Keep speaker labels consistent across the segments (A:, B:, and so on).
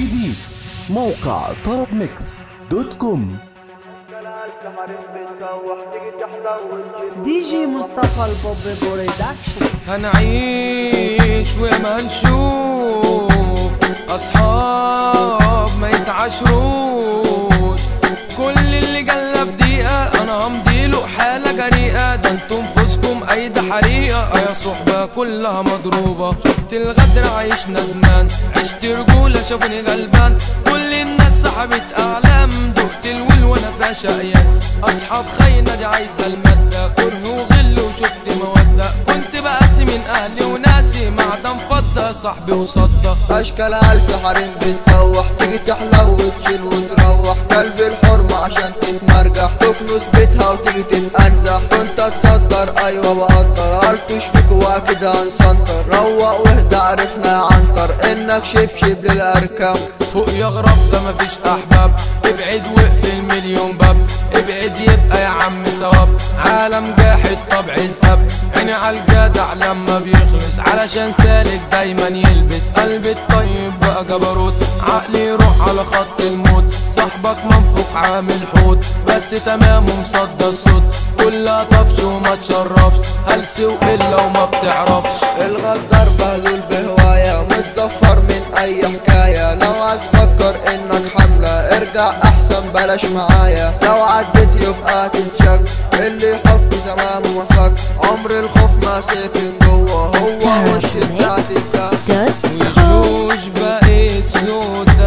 A: جديد موقع طرب ميكس دوت كوم.
B: دي جي مصطفى البوب برودكشن.
C: هنعيش وما نشوف أصحاب ما يتعاشروش، كل اللي جلب دقيقة أنا همضيله حالة جريئة، ده انتم فوزكم أيدي حريقة يا صحبة كلها مضروبة. شفت الغدر عايش ندمان، عشت رجولة شافوني غلبان، كل الناس سحبت أعلام، دقت الول وأنا فيها شقيان، أصحاب خاينة دي عايزة المادة، كره وغل وشفت مودة، كنت بقاسي من أهلي وناسي معدن فضة صاحبي وصدة.
D: أشكال عالسة حريم بتسوح، تيجي تحلى وتشيل وتروح، قلب الحرمة عشان تتمرجح، تكنس بيتها وتيجي تتأنزح، كنت اتصدر أيوة بقدر، قلتش فيك وأكيد هنسنطر، روق واهدى عرفنا يا عنتر إنك شبشب للأركام.
C: فوق يا غراب ده مفيش أحباب، ابعد واقفل مليون باب، ابعد يبقى يا عم ثواب، عالم جاحد طبع ذهب، عيني عالجدع لما بيخلص، علشان سالك دايما يلبس، قلبي الطيب بقى جبروت، عقلي يروح على خط الموت، صاحبك منفوخ عامل حوت، بس تمام ومصدى الصوت، كلها طفش وما تشرفش، هلس وقلة وما بتعرفش.
D: الغدار بهدول بهواية، متضفر من أي حكاية، لو هتفكر إنك حملة ارجع أحسن بلاش معايا، لو عديت يبقى تنشك، اللي يحط زمان ومفك، عمر الخوف ما ساكن جوه، هو وش بتاعتي
C: وشوش بقيت سودا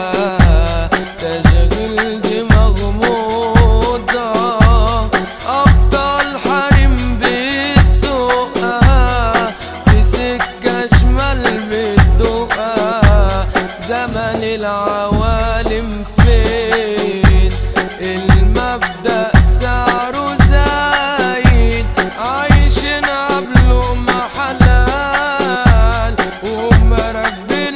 C: تشغل دماغ موضة، أبطال حريم بتسوقها في سكة شمال بتدوقها، زمن العوالم فين المبدأ سعره زايد، عايشين قبله ما حلال وهم راكبين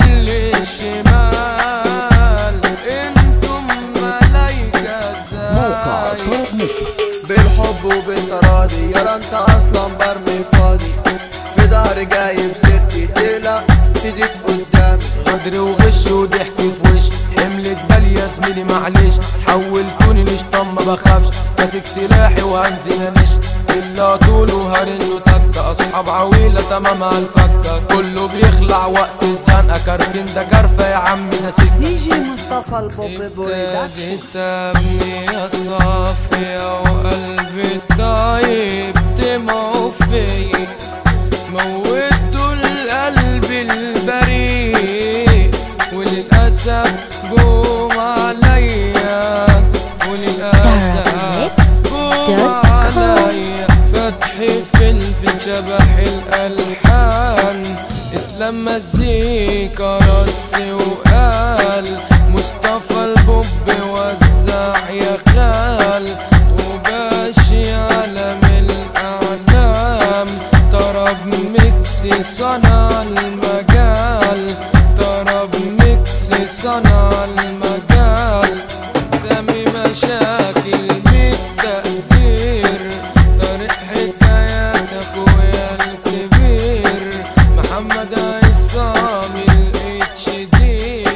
C: للشمال، انتم ملايكة
A: موقع
C: زايد.
A: طرب ميكس.
D: بالحب وبالتراضي، يارا انت اصلا برمي فاضي، في ظهري جايب سيرتي تقلق تزيد قدامي،
C: غدر وغش وضحك في وش، حملة بالي يا زميلي معلش، حولتوني لشطان ما بخافش، ماسك سلاحي وهنزل انش، الا طول وهرن وتكة، اصحاب عويلة تمامها الفكة، كله بيخلع وقت الزنقة، كارفين ده كرفة يا عم ده سكة.
B: دي جي مصطفى البوب برودكشن.
C: ابتديت ابني يا صافية وقلبي الطيب طمعوا فيا، موتوا القلب البريء وللأسف جوم عليا، وللأسف جوم عليا، فتحي فلفل شبح الألحان، اسلام مزيكا رص وقال، مصطفى البوب وزع يا خال، وباشي عالم الأعلام، طرب ميكس صنع المجال، طرب ميكس صنع المجال، سامي مشاكل بالتقدير، طريق حكايات اخويا الكبير، محمد عصام الاتش دي،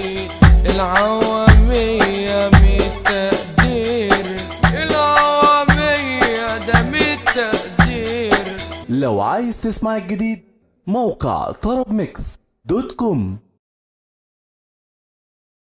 C: العوامية ميت تقدير، العوامية ده ميت تقدير.
A: لو عايز تسمع الجديد موقع طرب ميكس دوت كوم.